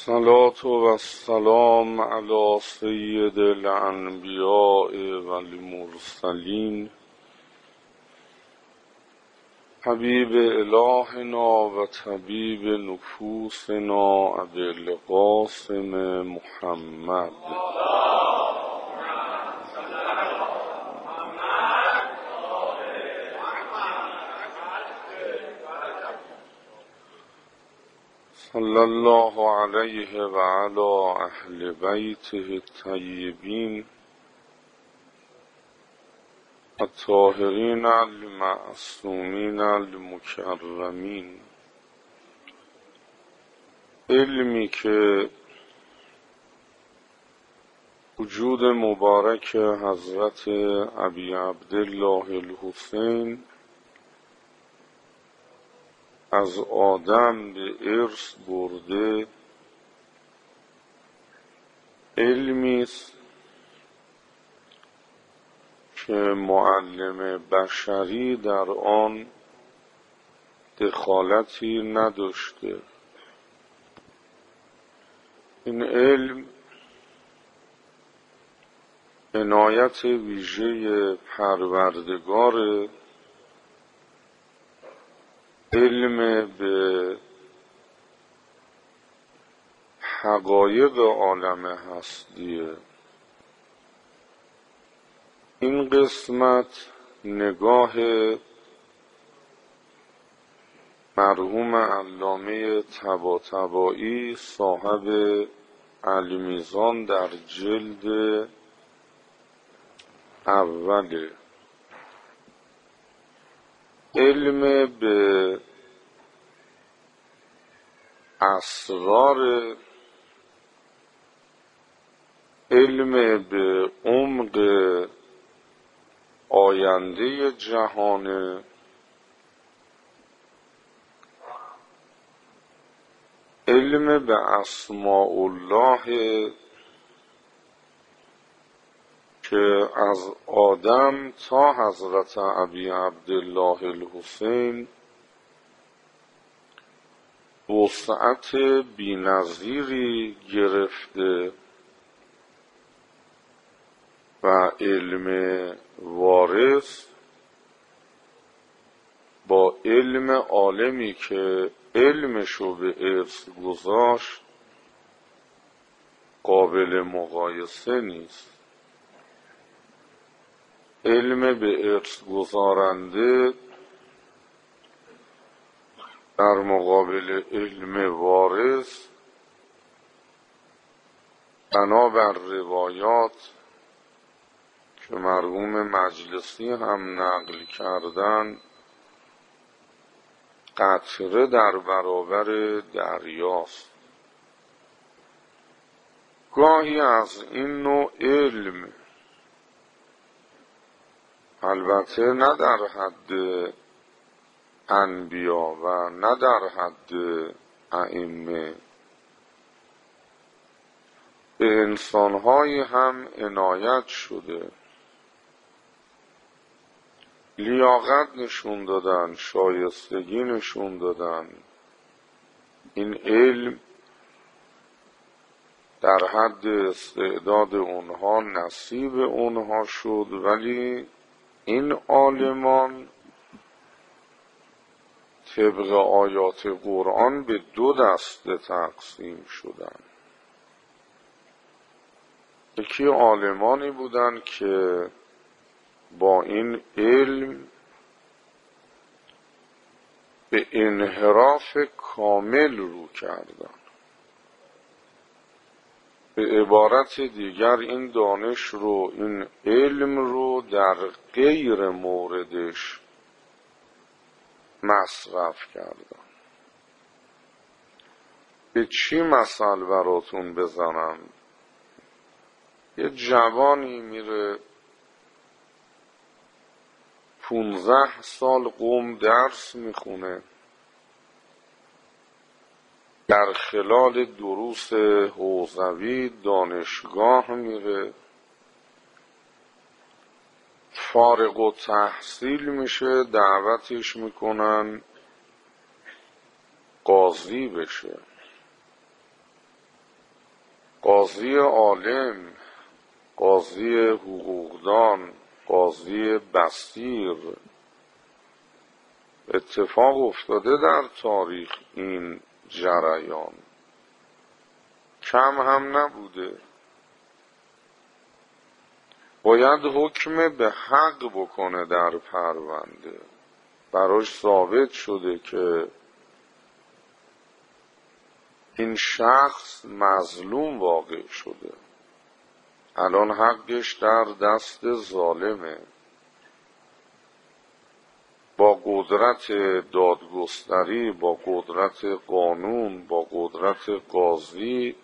الصلاة والسلام على سید الانبیاء والمرسلین حبیب الهنا و طبیب نفوسنا ابی القاسم محمد صلی الله علیه و علی اهل بیته الطیبین الطاهرین المعصومین المکرمین. علمی که وجود مبارک حضرت ابی عبدالله الحسین از آدم به ارث برده، علمی است که معلم بشری در آن دخالتی نداشته. این علم عنایت ویژه پروردگار، علم به حقایق عالم هستیه. این قسمت نگاه مرحوم علامه طباطبایی صاحب المیزان در جلد اوله. علم به اسرار، علم به عمق آینده جهان، علم به اسماء الله که از آدم تا حضرت ابی عبدالله الحسین وسعت بی‌نظیری گرفته و علم وارث با علم عالمی که علمشو به ارث گذاشت قابل مقایسه نیست. علم به ارث گذارنده در مقابل علم وارث بنابر روایات که مرحوم مجلسی هم نقل کردن قطره در برابر دریاست. گاهی از این نوع علم، البته نه در حد انبیا و نه در حد ائمه، به انسان‌های هم عنایت شده، لیاقت نشون دادن، شایستگی نشون دادن. این علم در حد استعداد اونها نصیب اونها شد، ولی این عالمان طبق آیات قرآن به دو دسته تقسیم شدن. یکی عالمانی بودن که با این علم به انحراف کامل رو کردن. به عبارت دیگر این دانش رو، این علم رو در غیر موردش مصرف کردن. به چی مثل براتون بزنم؟ یه جوانی میره 15 سال قم درس میخونه، در خلال دروس حوزوی دانشگاه میره، فارغ التحصیل میشه، دعوتش میکنن قاضی بشه. قاضی عالم، قاضی حقوقدان، قاضی بصیر، اتفاق افتاده در تاریخ این جریان، کم هم نبوده. باید حکم به حق بکنه در پرونده، براش ثابت شده که این شخص مظلوم واقع شده، الان حقش در دست ظالمه. با قدرت دادگستری، با قدرت قانون، با قدرت قاضی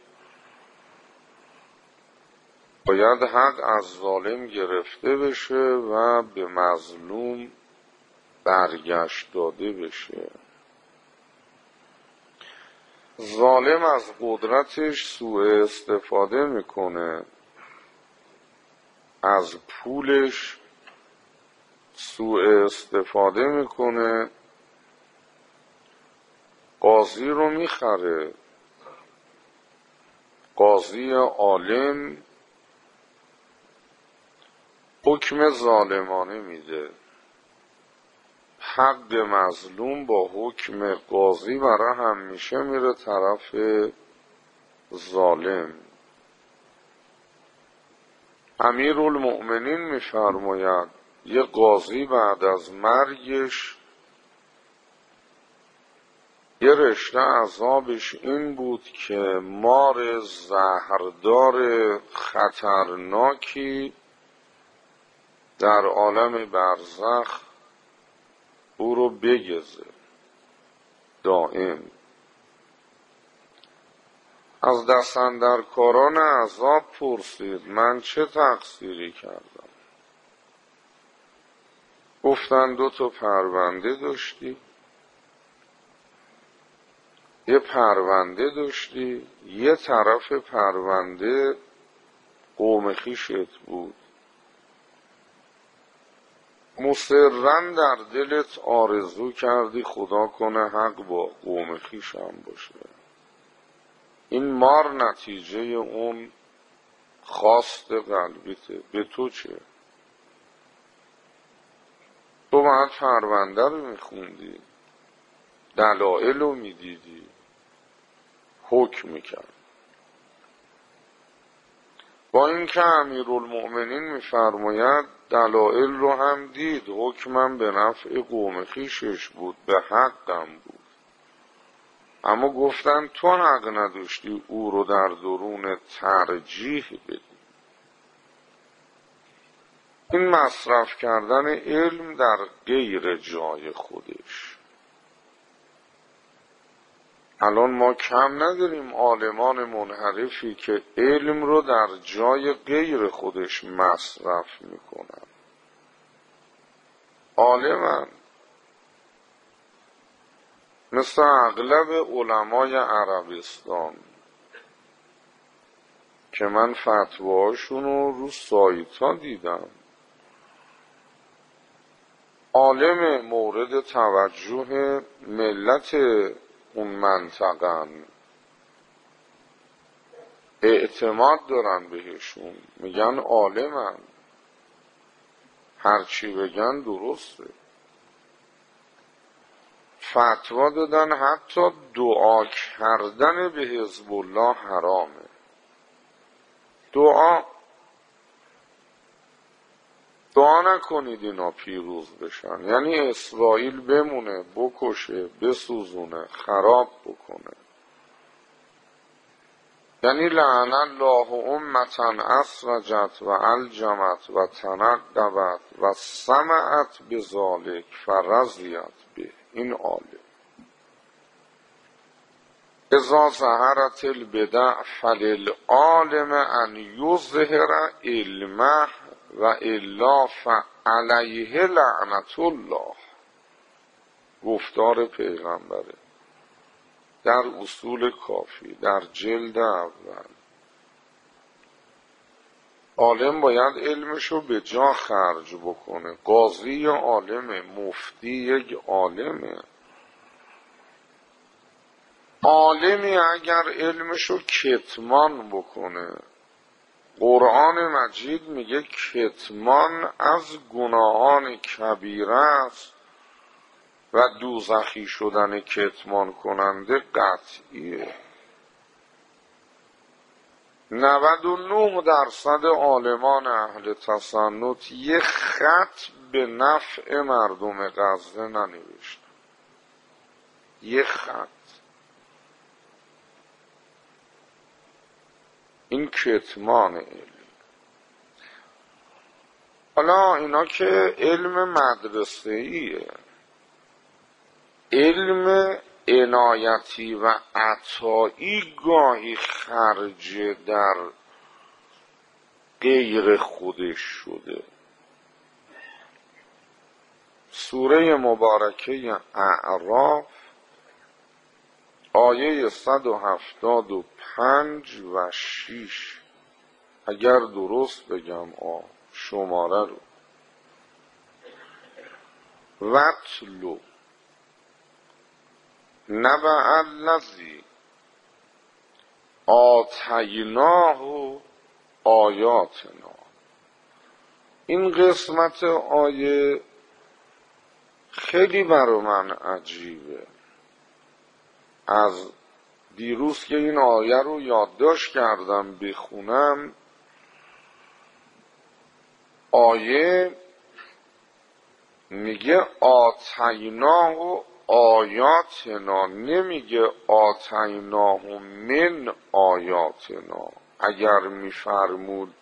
باید حق از ظالم گرفته بشه و به مظلوم برگشت داده بشه. ظالم از قدرتش سوء استفاده میکنه، از پولش سوء استفاده میکنه، قاضی رو میخره. قاضی عالم حکم ظالمانه میده، حق مظلوم با حکم قاضی برای همیشه میره طرف ظالم. امیرالمؤمنین میفرماید یه قاضی بعد از مرگش یه رشته عذابش این بود که مار زهردار خطرناکی در عالم برزخ او رو بگزه دائم. از دستاندرکاران عذاب پرسید من چه تقصیری کردم؟ گفتن 2 پرونده داشتی، یه پرونده داشتی، یه طرف پرونده قوم خویشت بود، مصرن در دلت آرزو کردی خدا کنه حق با قوم خویشم باشه. این مار نتیجه اون خواست قلبیته. به تو چه؟ تو باید پرونده رو میخوندی، دلائل رو میدیدی، حکم میکرد. با اینکه امیرالمؤمنین میفرماید دلائل رو هم دید، حکمم به نفع قوم خویشش بود، به حقم بود، اما گفتن تو حق نداشتی او رو در درون ترجیح بدی. این مصرف کردن علم در غیر جای خودش. الان ما کم نداریم عالمان منحرفی که علم رو در جای غیر خودش مصرف میکنن. عالمن مثل اغلب علمای عربستان که من فتواهاشون رو سایت ها دیدم. عالم مورد توجه ملت اون منطقه، اعتماد دارن بهشون، میگن عالمن، هرچی بگن درسته. فتوا دادن حتی دعا کردن به حزب الله حرامه. دعا نکنید اینا پیروز بشن، یعنی اسرائیل بمونه، بکشه، بسوزونه، خراب بکنه. یعنی لعن الله امتا اسرجت و الجمت و تنقبت و سمعت بذالک فرضیت به. این عالم اذا ظهرت البدع فللعالم ان یظهر علمه و الا فعلیه لعنت الله. گفتار پیغمبره در اصول کافی در جلد اول. عالم باید علمشو به جا خرج بکنه. قاضی یا عالمه، مفتی یک عالمه. عالمی اگر علمشو کتمان بکنه، قرآن مجید میگه کتمان از گناهان کبیره است و دوزخی شدن کتمان کننده قطعیه. 99% عالمان اهل تسنت یه خط به نفع مردم غزه ننوشتن، یه خط. این کتمان علم. حالا اینا که علم مدرسه‌ایه، علم عنایتی و عطایی گاهی خرج در غیر خودش شده. سوره مبارکه اعراف آیه 175 و 6 اگر درست بگم شماره رو، وَاتْلُ نَبَأَ الَّذِی آتَیْنَاهُ آیاتنا. این قسمت آیه خیلی برای من عجیبه. از دیروز که این آیه رو یادداشت کردم بخونم، آیه میگه آتیناه آیاتنا، نمیگه آتیناه من آیاتنا. اگر میفرمود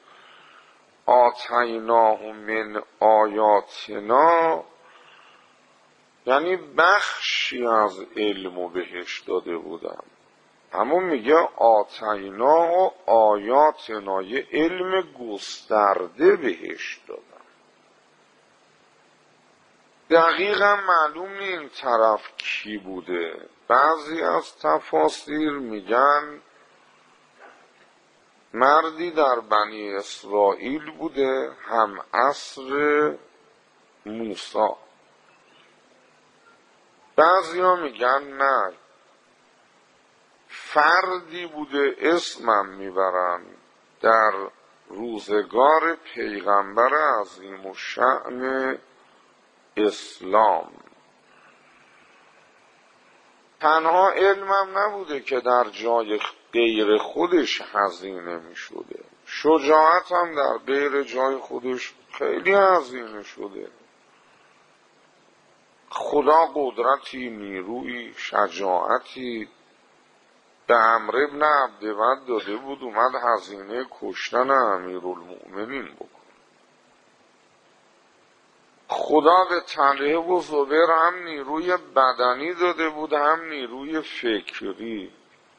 آتیناه من آیاتنا یعنی بخشی از علمو بهش داده بودم، اما میگه آتیناه آیاتنا، یه علم گسترده بهش دادم. دقیقا معلوم نی این طرف کی بوده. بعضی از تفاسیر میگن مردی در بنی اسرائیل بوده، هم عصر موسی. بعضی ها میگن نه، فردی بوده، اسمم میبرن در روزگار پیغمبر عظیم الشأن اسلام. تنها علمم نبوده که در جای غیر خودش هزینه می شده، شجاعت هم در غیر جای خودش خیلی هزینه شده. خدا قدرتی، نیروی، شجاعتی به عمرو بن عبدود داده بود، اومد هزینه کشتن امیرالمؤمنین بکن. خدا به طلحه و زبیر هم نیروی بدنی داده بود، هم نیروی فکری.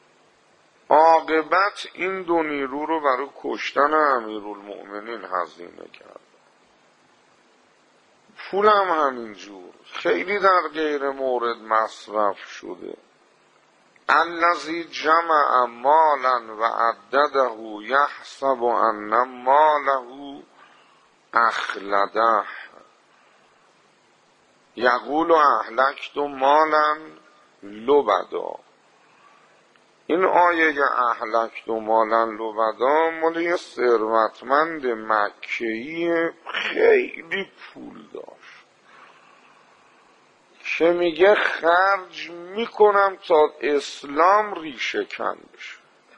عاقبت این دو نیرو رو برای کشتن امیرالمؤمنین هزینه کرد. پول هم همینجور خیلی در غیر مورد مصرف شده. الذی جمع مالا و عدده یحسب ان ماله اخلده یقول اهلکت مالا لبدا. این آیه اهلکت مالا لبدا مال یه ثروتمند مکه‌ای خیلی پول داشت که میگه خرج میکنم تا اسلام ریشه کن بشه.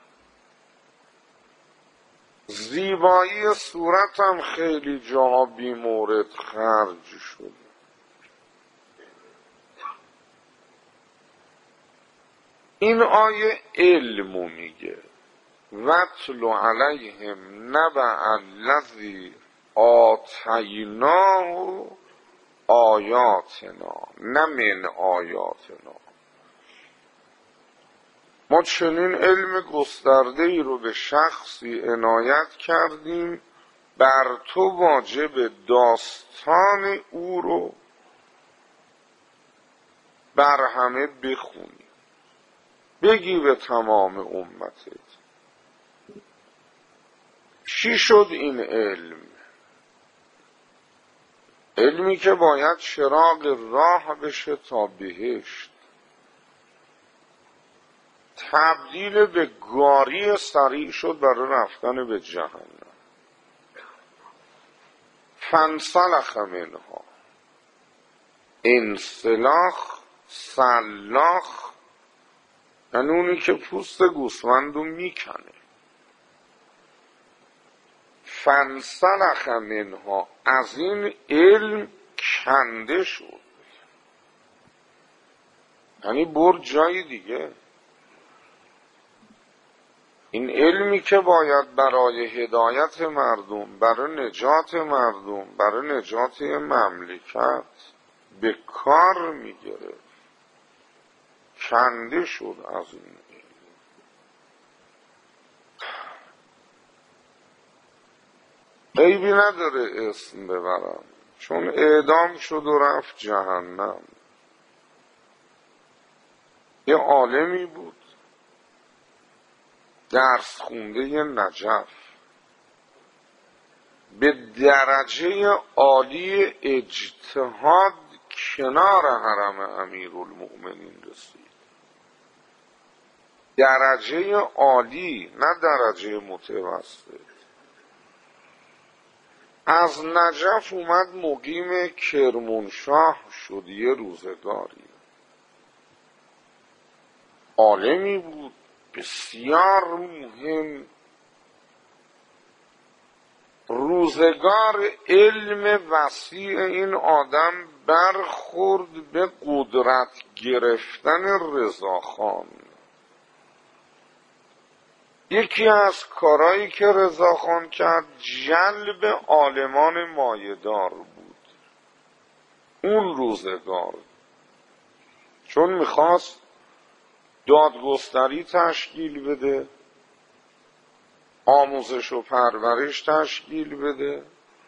زیبایی صورتم خیلی جاها بی مورد خرج شده. این آیه علمو میگه، وَاتْلُ عَلَیْهِمْ نَبَأَ الَّذِی آتَیْنَاهُ آیاتنا نه من آیاتنا. ما چنین علم گسترده ای رو به شخصی عنایت کردیم، بر تو واجب داستان او رو بر همه بخونی، بگی به تمام امتت. چی شد این علم؟ علمی که باید چراغ راه بشه تا بهشت. تبدیل به گاری سریع شد برای رفتن به جهنم. فانسلخ منها، انسلاخ، سلاخ یعنی اونی که پوست گوسفند رو میکنه. فانسلخ منها، از این علم کنده شد، یعنی برد جای دیگه. این علمی که باید برای هدایت مردم، برای نجات مردم، برای نجات مملکت به کار میگرفت، کنده شد از این علم. عیبی نداره اسم ببرم، چون اعدام شد و رفت جهنم. یه عالمی بود درس خونده نجف، به درجه عالی اجتهاد کنار حرم امیرالمؤمنین رسید. درجه عالی، نه درجه متوسط. از نجف اومد مقیم کرمانشاه شد یه روزگاری. عالمی بود بسیار مهم. روزگار علم وسیع این آدم برخورد به قدرت گرفتن رضاخان. یکی از کارهایی که رضاخان کرد جلب عالمان مایه‌دار بود اون روزگار، چون میخواست دادگستری تشکیل بده، آموزش و پرورش تشکیل بده.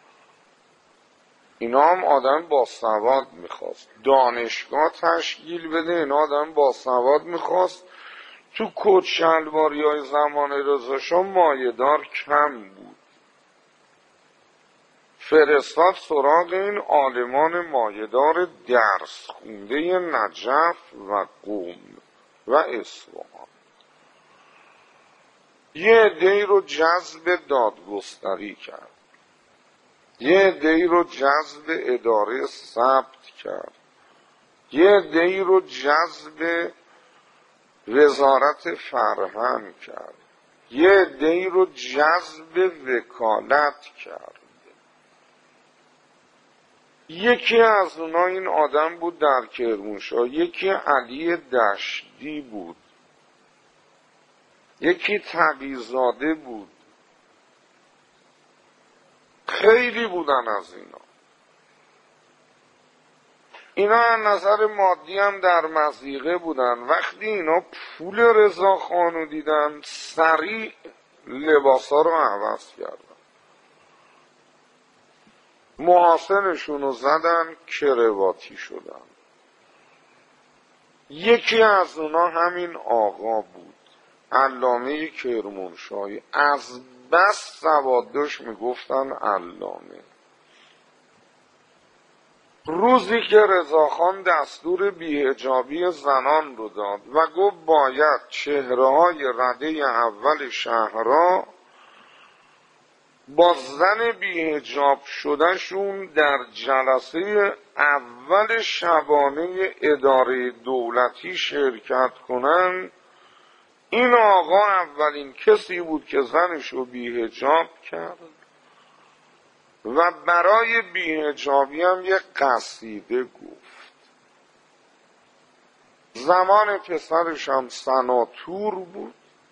اینا هم آدم باسواد میخواست. دانشگاه تشکیل بده، اینا آدم باسواد میخواست. تو کت شلواری‌های زمان رضا شاه مایه‌دار کم بود. فرستاد سراغ این عالمان مایه‌دار درس خونده نجف و قم و اصفهان. یه عده‌ای رو جذب دادگستری کرد، یه عده‌ای رو جذب اداره ثبت کرد، یه عده‌ای رو جذب وزارت فرهنگ کرد، یه عده‌ای رو جذب وکالت کرد. یکی از اونا این آدم بود در کرمانشاه، یکی علی دشتی بود، یکی تقی‌زاده بود. خیلی بودن از اینا از نظر مادی هم در مضیقه بودن. وقتی اینا پول رضاخانو دیدن سریع لباسا رو عوض کردن، محاسنشون رو زدن، کرواتی شدن. یکی از اونا همین آقا بود، علامه کرمانشاهی. از بس سواد داشت میگفتن علامه. روزی که رضاخان دستور بی‌حجابی زنان رو داد و گفت باید چهره‌های رده اول شهرها با زن بی‌حجاب شدهشون در جلسه اول شبانه اداره دولتی شرکت کنن، این آقا اولین کسی بود که زنشو بی‌حجاب کرد و برای بی‌حجابی هم یک قصیده گفت. زمان پسرش هم سناتور بود،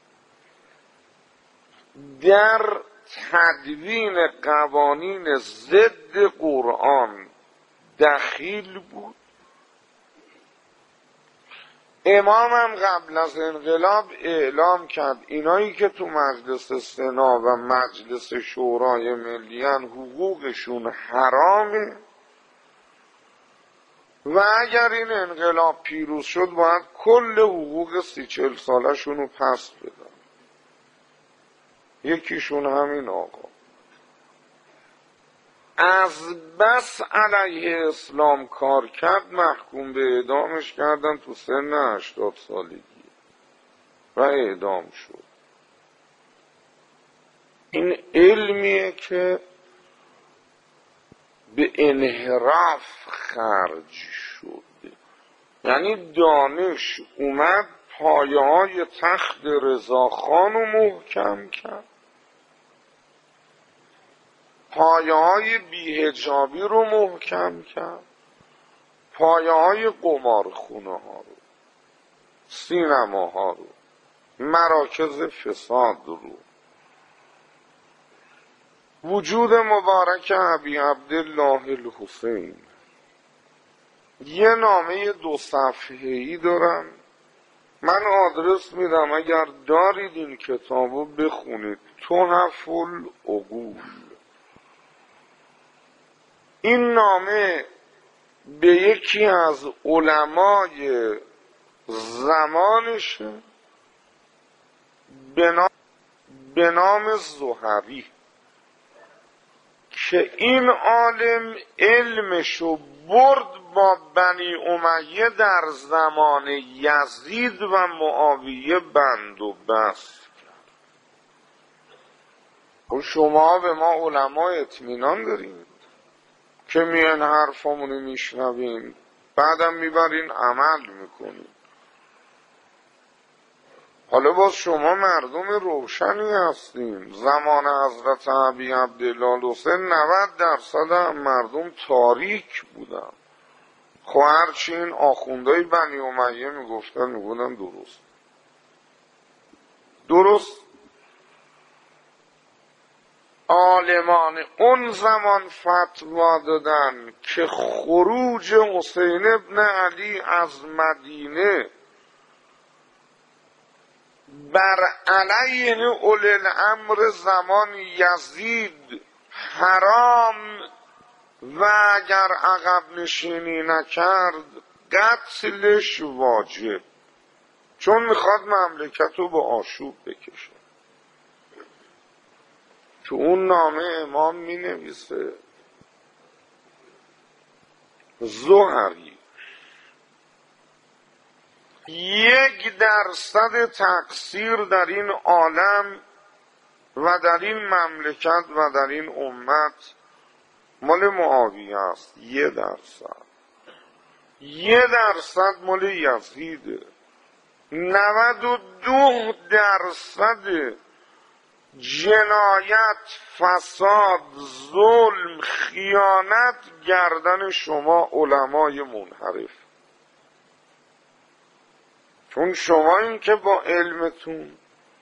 در تدوین قوانین ضد قرآن دخیل بود. امامم قبل از انقلاب اعلام کرد اینایی که تو مجلس سنا و مجلس شورای ملیان حقوقشون حرامه و اگر این انقلاب پیروز شد باید کل حقوق 30-40 سالشون رو پس بدن. یکیشون همین آقا. از بس علیه اسلام کار کرد محکوم به اعدامش کردن تو سن 80 سالگی. و اعدام شد. این علمیه که به انحراف خرج شد. یعنی دانش اومد پایه های تخت رضاخان رو محکم کرد، پایه های بی‌حجابی رو محکم کرد، پایه های قمارخونه ها رو، سینماها رو، مراکز فساد رو. وجود مبارک ابی عبدالله الحسین. یه نامه 2 صفحه‌ای دارم، من آدرس میدم اگر دارید این کتابو بخونید. تحف العقول. این نامه به یکی از علمای زمانشه به نام زهری که این عالم علمشو برد با بنی امیه در زمان یزید و معاویه بند و بست کرد. خب شما به ما علما اطمینان دارید که میان حرفامونو میشنوین بعدم میبرین عمل میکنین. حالا باز شما مردم روشنی هستیم. زمان حضرت ابی عبدالله الحسین 90% هم مردم تاریک بودن. خب هرچی این آخوندهای بنی امیه میگفتن درست. عالمان اون زمان فتوا دادن که خروج حسین ابن علی از مدینه بر علیه اولی الامر زمان یزید حرام و اگر عقب نشینی نکرد قتلش واجب، چون میخواد مملکت رو به آشوب بکشه. تو اون نامه امام می نویسه زهری 1% تقصیر در این عالم و در این مملکت و در این امت مال معاویه است. 1% مال یزیده. 92% جنایت، فساد، ظلم، خیانت گردن شما علمای منحرف. چون شما این که با علمتون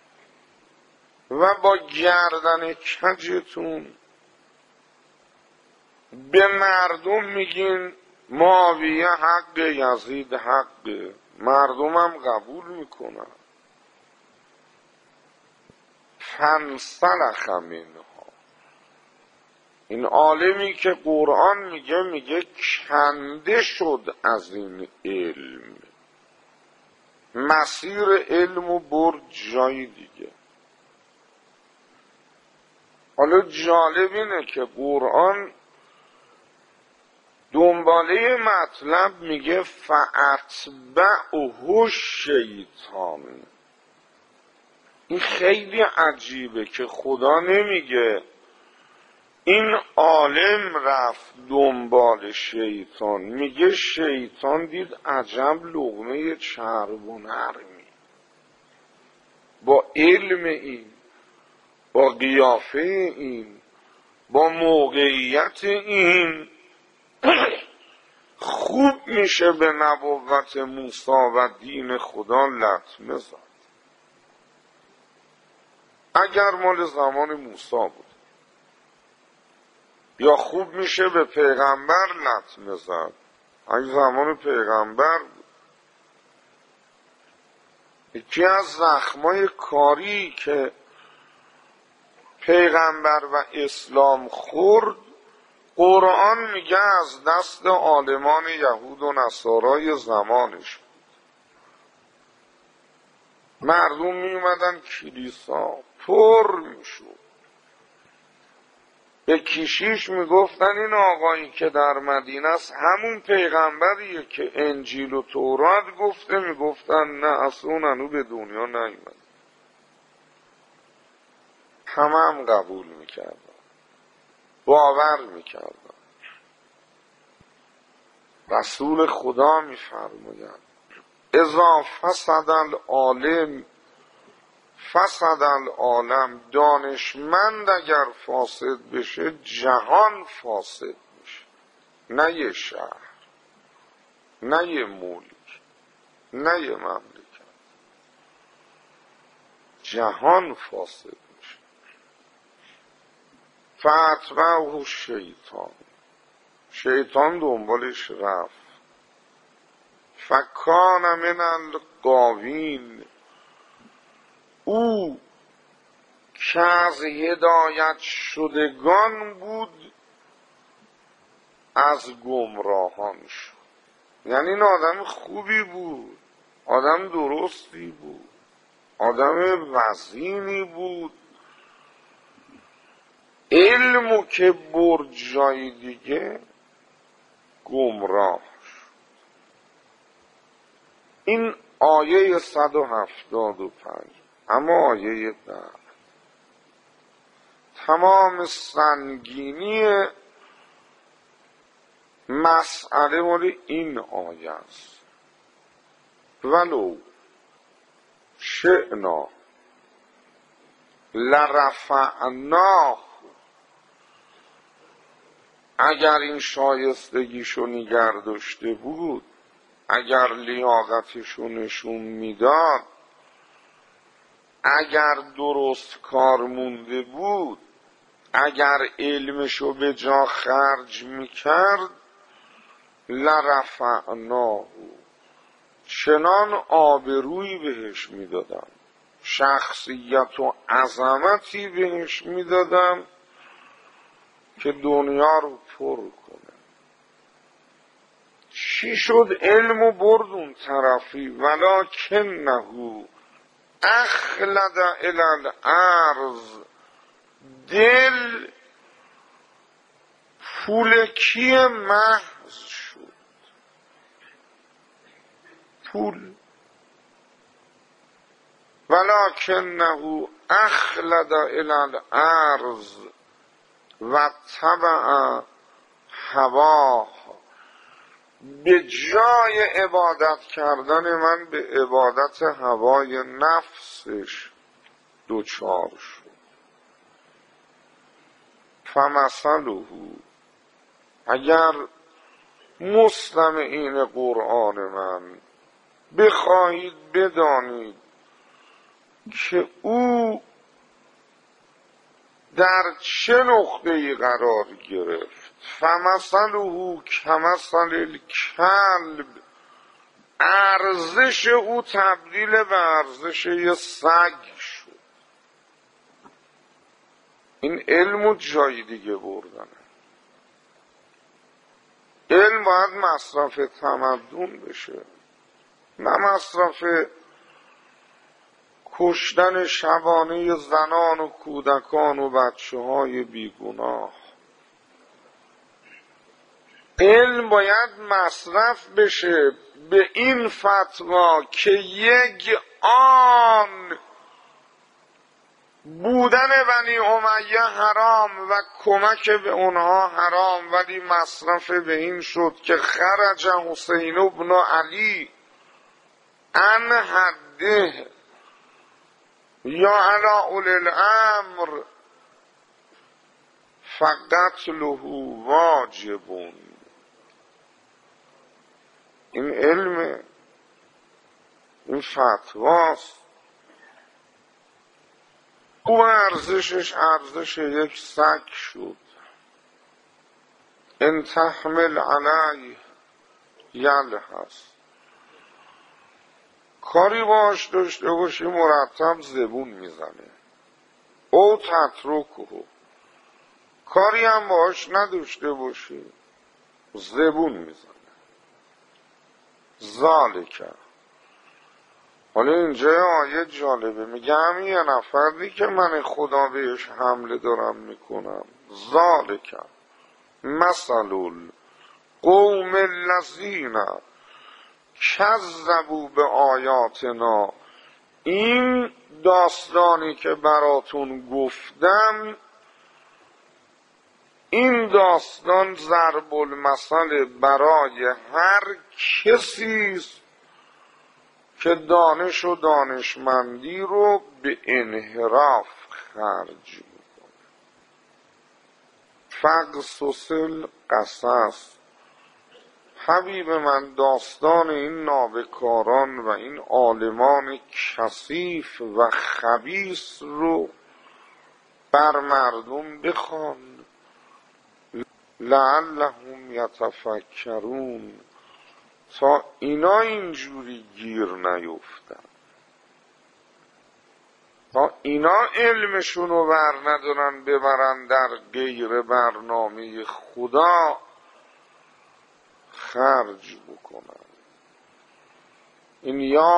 و با گردن کجتون به مردم میگین معاویه حق، یزید حق، مردم هم قبول میکنن. فانسلخ منها. این عالمی که قرآن میگه کنده شد از این علم، مسیر علم و برد جای دیگه. حالا جالب اینه که قرآن دنباله مطلب میگه فَأَتْبَعُهُ الشیطان. این خیلی عجیبه که خدا نمیگه این عالم رفت دنبال شیطان، میگه شیطان دید عجب لقمه چرب و نرمی، با علم این، با قیافه این، با موقعیت این خوب میشه به نبوت موسی و دین خدا لطمه زد. اگر مال زمان موسی بود، یا خوب میشه به پیغمبر لطمه زد اگر زمان پیغمبر بود. یکی از زخمای کاری که پیغمبر و اسلام خورد، قرآن میگه از دست عالمان یهود و نصارای زمانش بود. مردم میومدن کلیسا پر میشد، به کشیش میگفتن این آقایی که در مدینه است همون پیغمبریه که انجیل و تورات گفته. میگفتن نه، اصلا هنو به دنیا نیامد. هم قبول میکردن، باور میکردن. رسول خدا میفرماید اذا فسد العالم فسد العالم، دانشمند اگر فاسد بشه جهان فاسد میشه. نه یه شهر، نه یه ملک، نه یه مملکت، جهان فاسد میشه. فاتبعه شیطان، شیطان دنبالش رفت. فکان من الغاوین، او که از هدایت شدگان بود از گمراهان شد. یعنی این آدم خوبی بود، آدم درستی بود، آدم وزینی بود، علمو که برد جای دیگه گمراه شد. این آیه 175. اما آیه بعد تمام سنگینی مسئله مال این آیه است. ولو شئنا لرفعناه، اگر این شایستگیشو نگر داشته بود، اگر لیاقتشو نشون میداد، اگر درست کار مونده بود، اگر علمشو به جا خرج میکرد، لرفعناه، چنان آبرویی بهش میدادم، شخصیت و عظمتی بهش میدادم که دنیا رو پر کنه. چی شد؟ علمو برد اون طرفی. ولکنه اخلد الی الارض، دل پولکی محض شد. پول. ولکنه اخلد الی الارض و تبع هواه، به جای عبادت کردن من به عبادت هوای نفسش دوچار شد. فمثله، اگر مستمعین قرآن من بخواهید بدانید که او در چه نقطه‌ای قرار گرفت، فمثله کمثل الکلب، ارزش او تبدیل به ارزش یه سگ شد. این علم جای دیگه بردنه. علم باید مصرف تمدن بشه، نه مصرف کشتن شبانه زنان و کودکان و بچه های بیگناه. علم باید مصرف بشه به این فتوا که یک آن بودن بنی امیه حرام و کمک به اونها حرام، ولی مصرف به این شد که خرج حسین ابن علی عن حده یا علی اولی الامر فقتله واجب. این علم، این فتواست. او ارزشش ارزش یک سگ شد. ان تحمل علیه یلهث، کاری باش داشته باشی مرتب زبون میزنه. او تترکه، کاری هم باش نداشته باشی زبون میزنه. ذالک حالا اینجا آیه جالبه، میگه همین یه نفردی که من خدا بهش حمله دارم میکنم، ذالک مثل القوم الذین کذبوا به آیاتنا، این داستانی که براتون گفتم، این داستان ضرب المثل برای هر کسی است که دانش و دانشمندی رو به انحراف خرج میکنه. فقصص القصص، حبیب من داستان این نابکاران و این عالمان کثیف و خبیث رو بر مردم بخوان، لعلهم یتفکرون، تا اینا اینجوری گیر نیفتن، تا اینا علمشون رو بر ندارن ببرن در غیر برنامه خدا خرج بکنن. این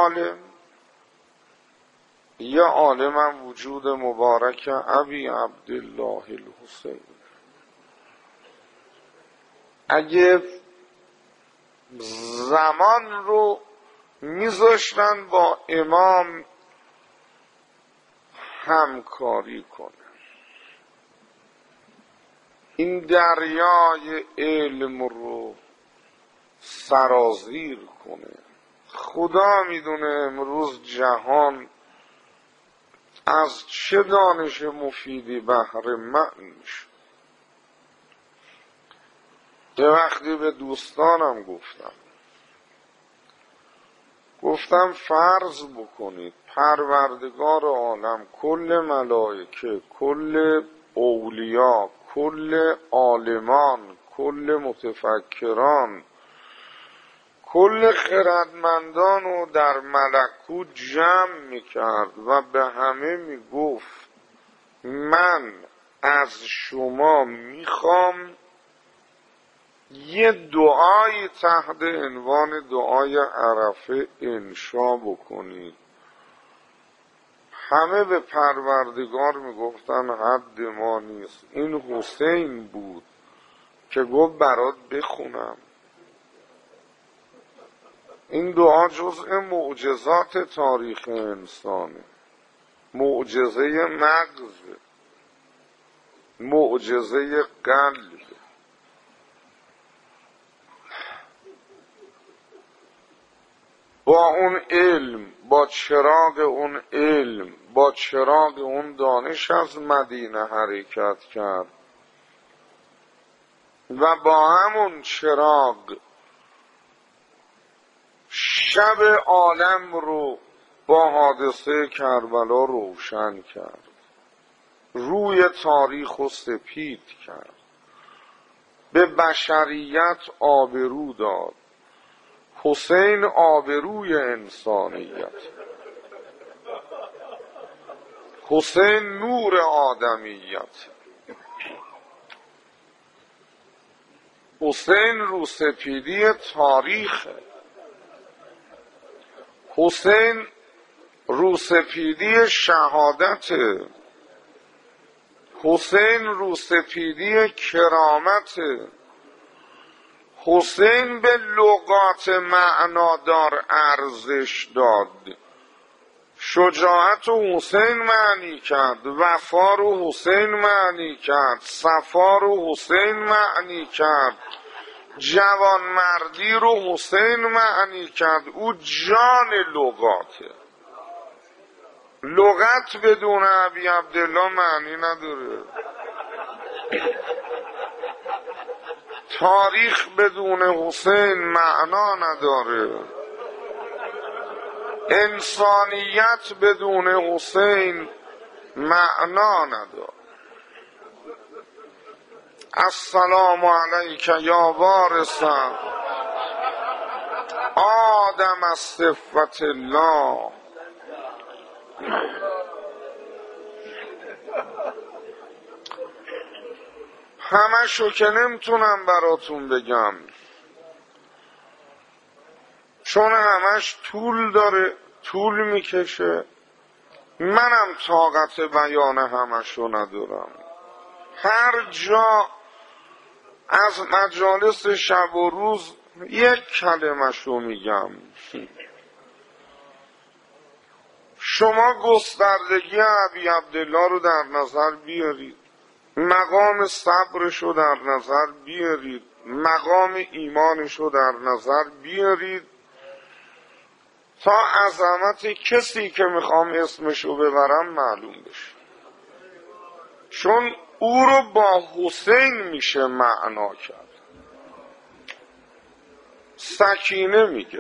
یه عالم وجود مبارک ابی عبدالله الحسین، اگه زمان رو میذاشتن با امام همکاری کنن، این دریای علم رو سرازیر کنه. خدا میدونه امروز جهان از چه دانش مفیدی بهره مند میشه. یه وقتی به دوستانم گفتم فرض بکنید پروردگار عالم، کل ملائکه، کل اولیا، کل عالمان، کل متفکران، کل خردمندان رو در ملکوت جمع میکرد و به همه میگفت من از شما میخوام یه دعای تحت عنوان دعای عرفه انشا بکنید. همه به پروردگار میگفتن حد ما نیست. این حسین بود که گفت برات بخونم. این دعا جزء معجزات تاریخ انسانه، معجزه مغز، معجزه قلب. با اون علم، با چراغ اون علم، با چراغ اون دانش از مدینه حرکت کرد و با همون چراغ شب عالم رو با حادثه کربلا روشن کرد، روی تاریخ و سپید کرد، به بشریت آبرو داد. حسین آبروی انسانیت، حسین نور آدمیت، حسین روسپیدی تاریخ، حسین روسپیدی شهادت، حسین روسپیدی کرامت، حسین به لغات معنادار ارزش داد. شجاعت رو حسین معنی کرد، وفا رو حسین معنی کرد، صفا رو حسین معنی کرد، جوانمردی رو حسین معنی کرد. او جان لغاته. لغت بدون ابی عبدالله معنی نداره. تاریخ بدون حسین معنا نداره. انسانیت بدون حسین معنا نداره. السلام علیک یا وارث آدم از صفت الله. همشو که نمیتونم براتون بگم چون همش طول داره. طول میکشه. منم طاقت بیان همشو ندارم. هر جا از مجالس شب و روز یک کلمشو میگم. شما گستردگی ابی عبدالله رو در نظر بیارید، مقام صبرش رو در نظر بیارید، مقام ایمانش رو در نظر بیارید تا عظمت کسی که میخوام اسمش رو ببرم معلوم بشه. چون او رو با حسین میشه معنا کرد. سکینه میگه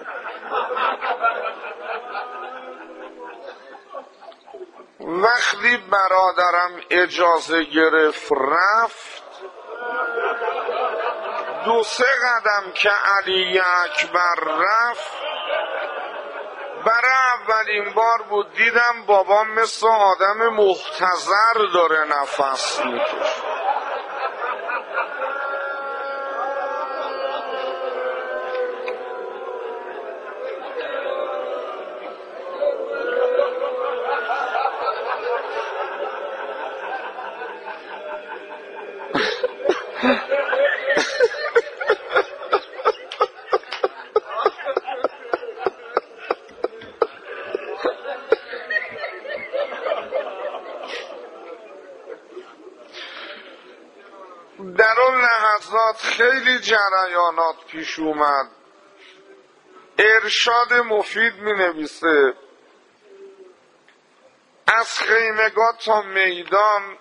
وقتی برادرم اجازه گرفت رفت، 2-3 قدم که علی اکبر رفت، برای اولین بار بود دیدم بابام مثل آدم محتضر داره نفس میکشه. در اون لحظات خیلی جریانات پیش اومد. ارشاد مفید می نویسه از خیمگاه تا میدان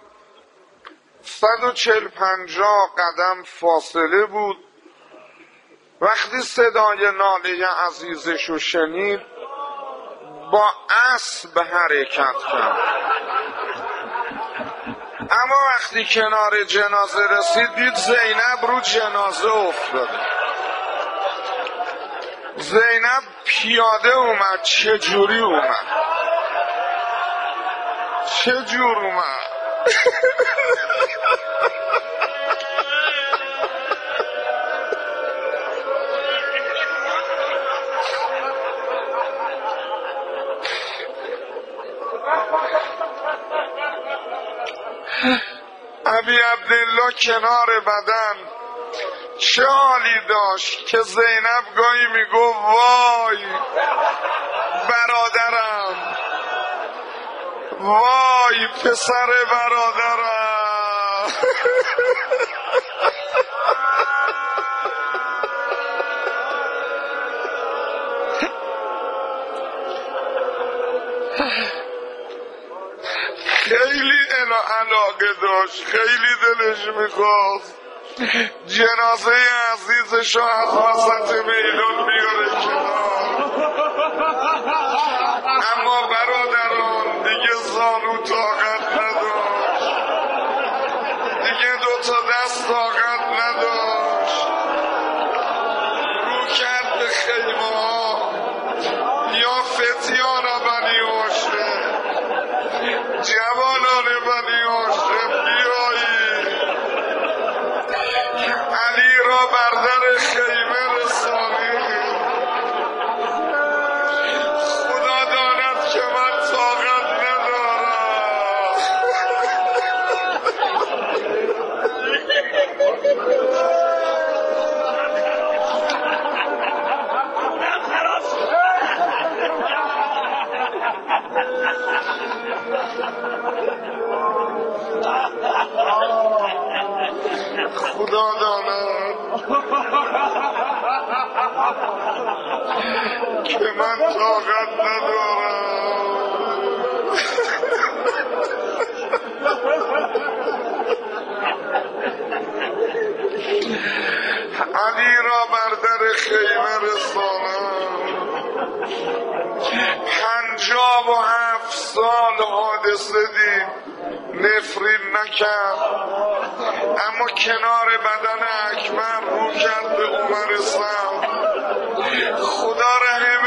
140-150 قدم فاصله بود. وقتی صدای ناله عزیزشو شنید با اسب حرکت کرد. اما وقتی کنار جنازه رسید دید زینب رو جنازه افتاده. زینب پیاده اومد. چجوری اومد؟ چجور اومد؟ ابی عبدالله کنار بدن چه حالی داشت که زینب گاهی میگو وای برادرم، وای پسر برادرم. خیلی علاقه داشت، خیلی دلش میخواست جنازه عزیزش از وسط میدان بیاره کنار. اما برادران دیگه زانو طاقت نداشت، دیگه 2 دست طاقت نداشت. رو کرد به خیمه ها. یا فتیان بنی هاشم، جوانان بنی هاشم بیایید، علی را بر در خیمه رسانید. خدا داند که من طاقت ندارم. خدا داند که من طاقت ندارم. علی را بر در خیمه رسانم. 57 سال حادثه دید، نفرین نکرد، اما کنار بدن اکبر رو کرد به عمر سم. خدا رحم